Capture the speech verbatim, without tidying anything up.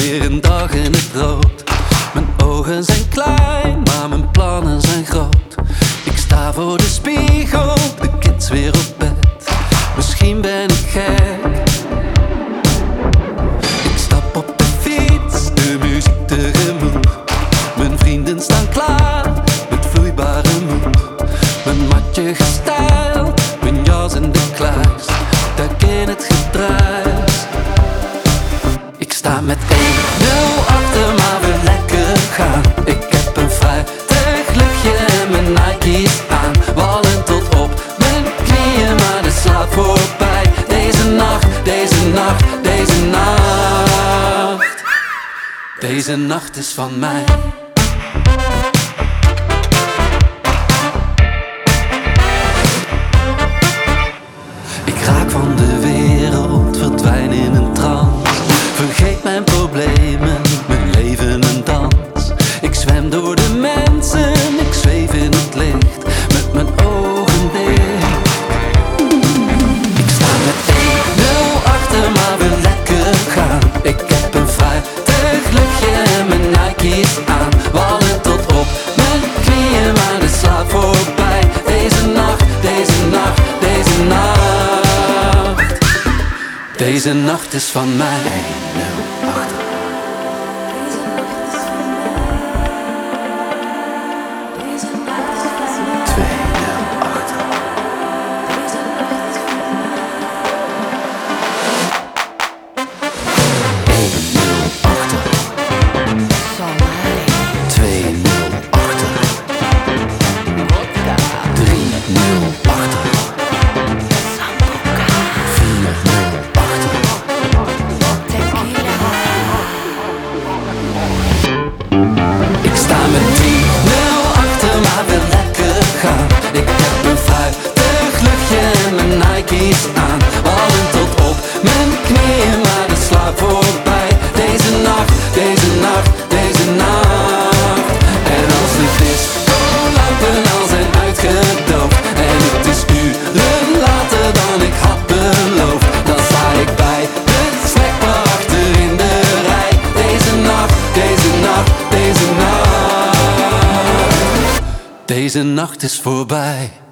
weer een dag in het rood. Mijn ogen zijn klein, maar mijn plannen zijn groot. Ik sta voor de spiegel, de kids weer op bed. Misschien ben ik gek. Ik stap op de fiets, de muziek tegemoet. Mijn vrienden staan klaar, met vloeibare moed. Mijn matje gestyled, mijn jas en de kluis. Duik in het gedruis. Ik sta met één nul achter, maar we lekker gaan. Ik heb een fruitig luchtje en mijn Nike's aan. Wallen tot op mijn knieën, maar de slaap voorbij. Deze nacht, deze nacht, deze nacht. Deze nacht is van mij. Ik raak van de wereld, verdwijn in een trance. Vergeet mijn problemen, mijn leven een dans. Ik zwem door de mensen, ik zweef in het licht, met mijn ogen dicht. Ik sta met één nul achter, maar we lekker gaan. Ik heb een fruitig luchtje en mijn Nike's aan. Wallen tot op mijn knieën, maar de slaap voorbij. Deze nacht, deze nacht, deze nacht. Deze nacht is van mij. Ik heb een fruitig luchtje en mijn Nike's aan. Wallen tot op mijn knieën, maar de slaap voorbij. Deze nacht, deze nacht, deze nacht. En als de discolampen al zijn uitgedoofd en het is uren later dan ik had beloofd, dan sta ik bij de snackbar achter in de rij. Deze nacht, deze nacht, deze nacht. Deze nacht is voorbij.